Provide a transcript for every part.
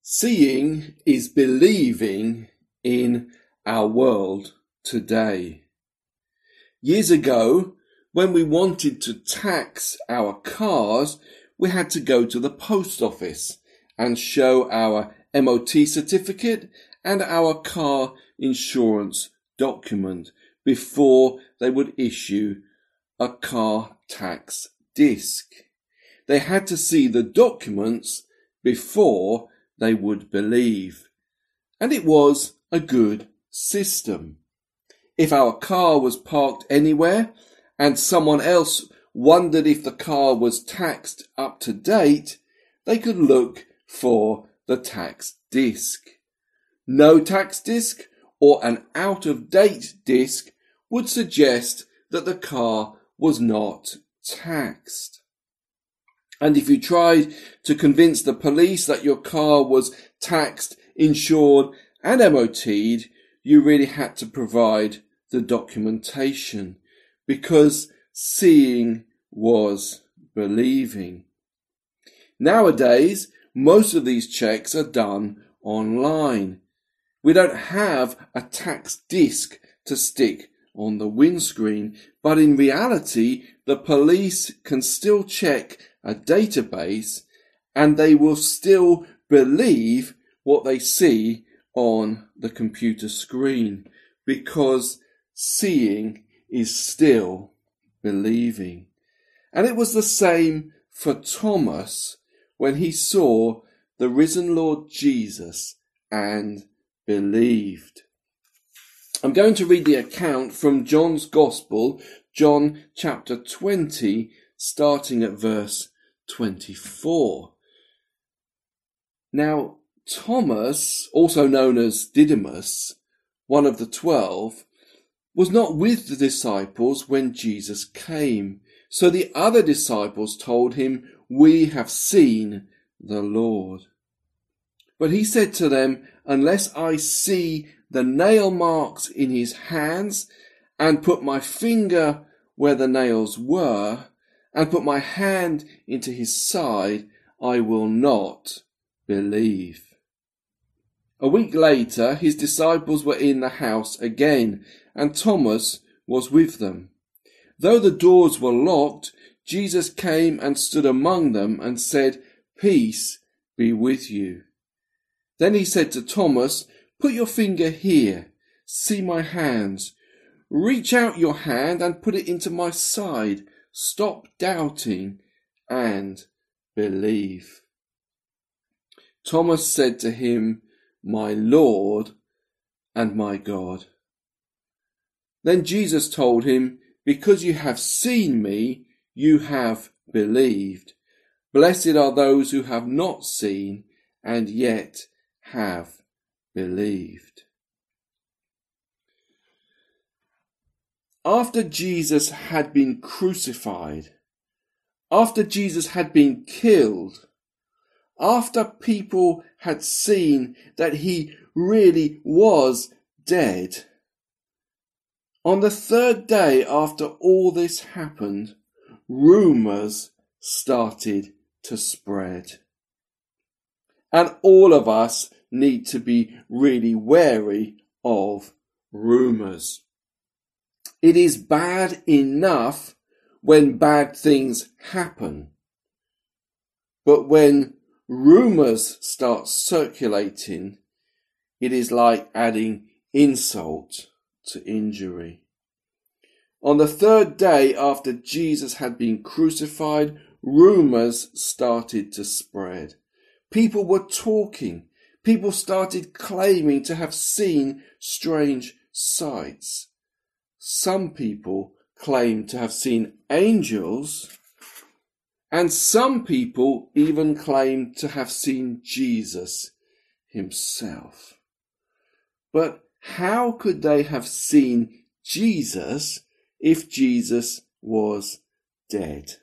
Seeing is believing in our world today. Years ago, when we wanted to tax our cars, we had to go to the post office and show our MOT certificate and our car insurance document before they would issue a car tax disc. They had to see the documents before they would believe. And it was a good system. If our car was parked anywhere and someone else wondered if the car was taxed up to date, they could look for the tax disc. No tax disc or an out-of-date disc would suggest that the car was not taxed. And if you tried to convince the police that your car was taxed, insured and MOT'd, you really had to provide the documentation, because seeing was believing. Nowadays, most of these checks are done online. We don't have a tax disc to stick on the windscreen, but in reality, the police can still check a database and they will still believe what they see on the computer screen, because seeing is still believing. And it was the same for Thomas when he saw the risen Lord Jesus and believed. I'm going to read the account from John's Gospel, John chapter 20, starting at verse 24. Now, Thomas, also known as Didymus, one of the 12, was not with the disciples when Jesus came. So the other disciples told him, "We have seen the Lord." But he said to them, "Unless I see the nail marks in his hands, and put my finger where the nails were, and put my hand into his side, I will not believe." A week later, his disciples were in the house again, and Thomas was with them. Though the doors were locked, Jesus came and stood among them and said, "Peace be with you." Then he said to Thomas, "Put your finger here, see my hands. Reach out your hand and put it into my side. Stop doubting and believe." Thomas said to him, "My Lord and my God." Then Jesus told him, "Because you have seen me, you have believed. Blessed are those who have not seen and yet have believed." After Jesus had been crucified, after Jesus had been killed, after people had seen that he really was dead, on the third day after all this happened, rumours started to spread. And all of us need to be really wary of rumours. It is bad enough when bad things happen, but when rumours start circulating, it is like adding insult to injury. On the third day after Jesus had been crucified, rumours started to spread. People were talking. People started claiming to have seen strange sights. Some people claimed to have seen angels, and some people even claimed to have seen Jesus himself. But how could they have seen Jesus if Jesus was dead?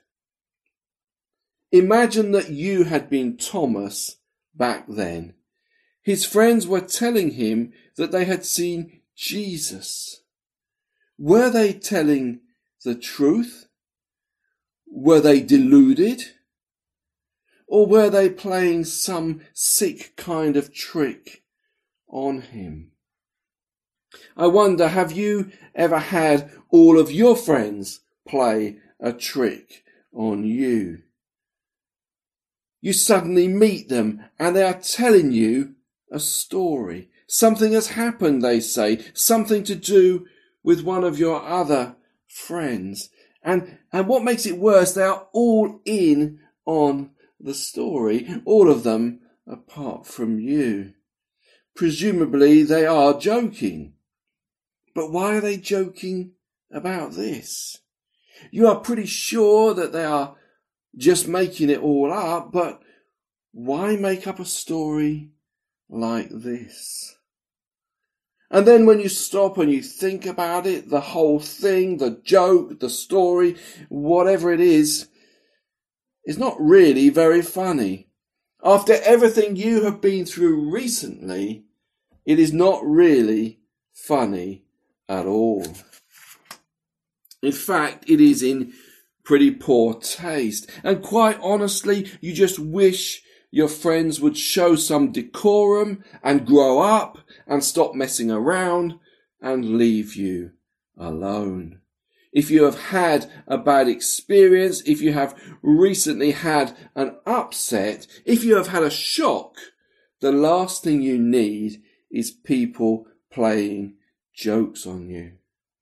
Imagine that you had been Thomas back then. His friends were telling him that they had seen Jesus. Were they telling the truth? Were they deluded? Or were they playing some sick kind of trick on him? I wonder, have you ever had all of your friends play a trick on you? You suddenly meet them and they are telling you a story. Something has happened, they say, something to do with one of your other friends. And what makes it worse, they are all in on the story, all of them apart from you. Presumably they are joking. But why are they joking about this? You are pretty sure that they are just making it all up, but why make up a story like this? And then when you stop and you think about it, the whole thing, the joke, the story, whatever it is not really very funny. After everything you have been through recently, it is not really funny at all. In fact, it is in pretty poor taste. And quite honestly, you just wish your friends would show some decorum and grow up and stop messing around and leave you alone. If you have had a bad experience, if you have recently had an upset, if you have had a shock, the last thing you need is people playing jokes on you.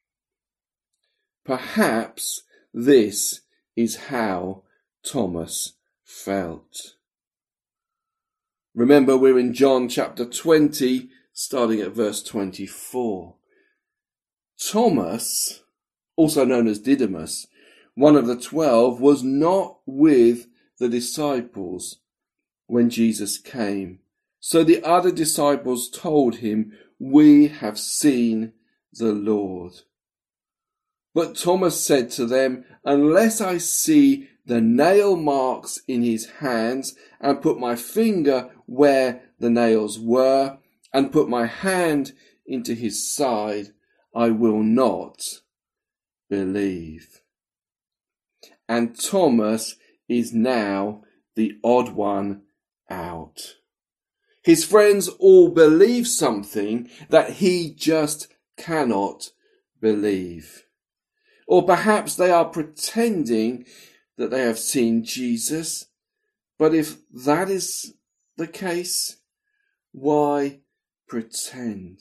Perhaps this is how Thomas felt. Remember, we're in John chapter 20, starting at verse 24. Thomas, also known as Didymus, one of the 12, was not with the disciples when Jesus came. So the other disciples told him, "We have seen the Lord." But Thomas said to them, "Unless I see the nail marks in his hands, and put my finger where the nails were, and put my hand into his side, I will not believe." And Thomas is now the odd one out. His friends all believe something that he just cannot believe. Or perhaps they are pretending that they have seen Jesus. But if that is the case, why pretend?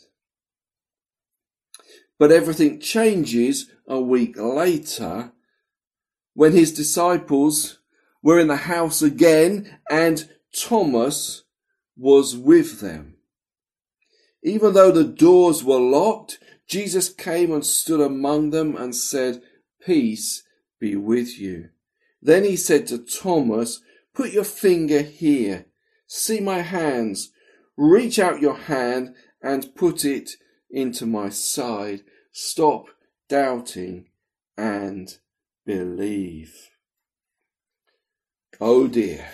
But everything changes a week later when his disciples were in the house again and Thomas was with them. Even though the doors were locked, Jesus came and stood among them and said, "Peace be with you." Then he said to Thomas, "Put your finger here. See my hands. Reach out your hand and put it into my side. Stop doubting and believe." Oh dear.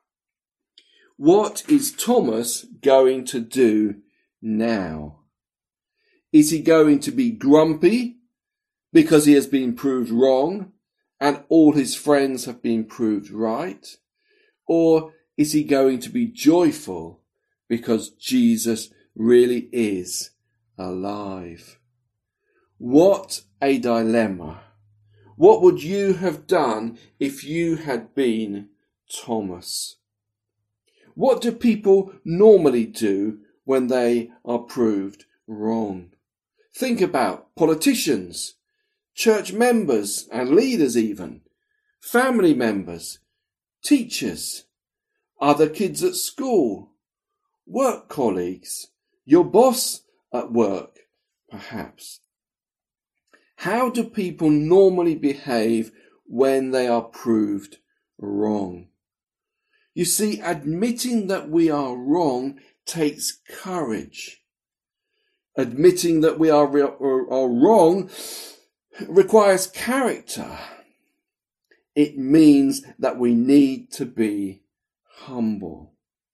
What is Thomas going to do now? Is he going to be grumpy because he has been proved wrong and all his friends have been proved right? Or is he going to be joyful because Jesus really is alive? What a dilemma. What would you have done if you had been Thomas? What do people normally do when they are proved wrong? Think about politicians, church members and leaders even, family members, teachers, other kids at school, work colleagues, your boss at work, perhaps. How do people normally behave when they are proved wrong? You see, admitting that we are wrong takes courage. Admitting that we are wrong requires character. It means that we need to be humble.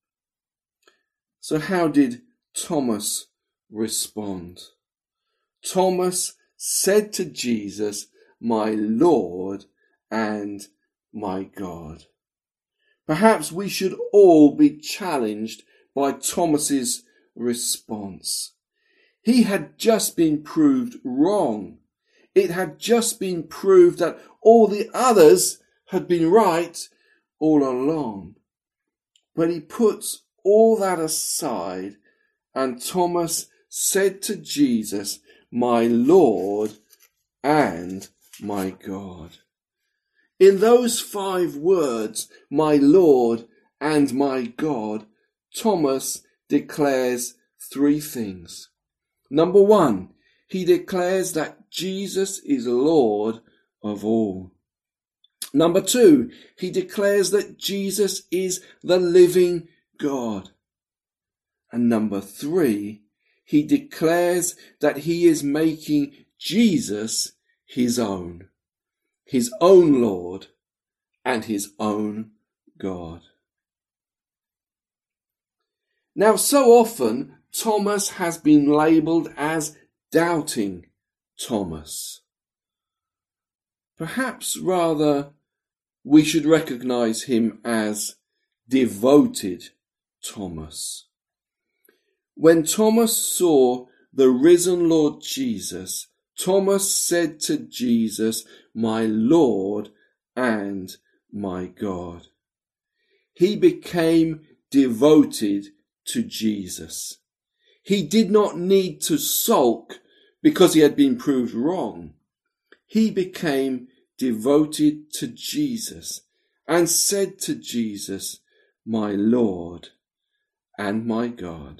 So how did Thomas respond? Thomas said to Jesus, "My Lord and my God." Perhaps we should all be challenged by Thomas's response. He had just been proved wrong. It had just been proved that all the others had been right all along. But he puts all that aside, and Thomas said to Jesus, "My Lord and my God." In those 5 words, "my Lord and my God," Thomas declares 3 things. Number 1, he declares that Jesus is Lord of all. Number 2, he declares that Jesus is the living God. And number 3, he declares that he is making Jesus his own Lord and his own God. Now, so often Thomas has been labelled as doubting Thomas. Perhaps rather we should recognise him as devoted Thomas. When Thomas saw the risen Lord Jesus, Thomas said to Jesus, "My Lord and my God." He became devoted to Jesus. He did not need to sulk because he had been proved wrong. He became devoted to Jesus and said to Jesus, "My Lord and my God."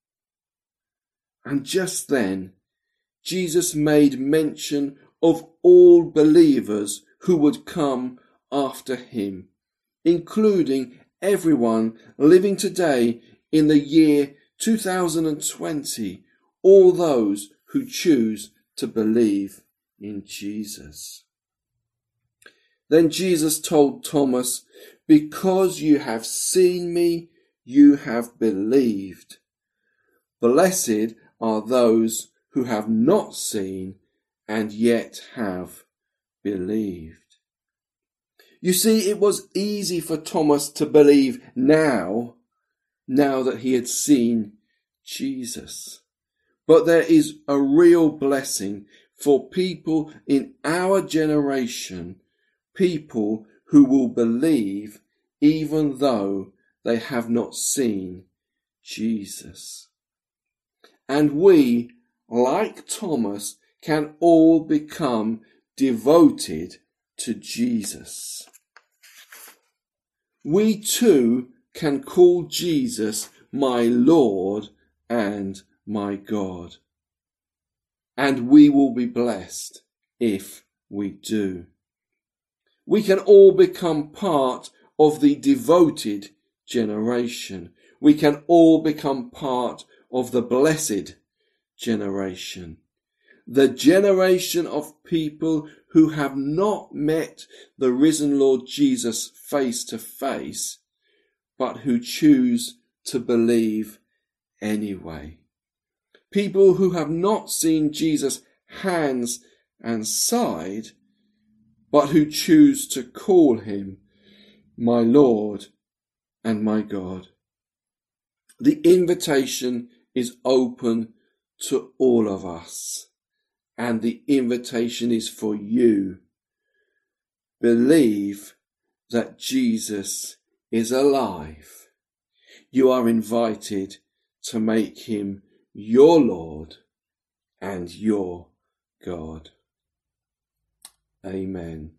And just then, Jesus made mention of all believers who would come after him, including everyone living today in the year 2020, all those who choose to believe in Jesus. Then Jesus told Thomas, "Because you have seen me, you have believed. Blessed are those who have not seen and yet have believed." You see, it was easy for Thomas to believe now that he had seen Jesus. But there is a real blessing for people in our generation, people who will believe even though they have not seen Jesus. And we, like Thomas, can all become devoted to Jesus. We too can call Jesus my Lord and my God. And we will be blessed if we do. We can all become part of the devoted generation. We can all become part of the blessed generation. The generation of people who have not met the risen Lord Jesus face to face, but who choose to believe anyway. People who have not seen Jesus' hands and side, but who choose to call him my Lord and my God. The invitation is open to all of us, and the invitation is for you. Believe that Jesus is alive. You are invited to make him your Lord and your God. Amen.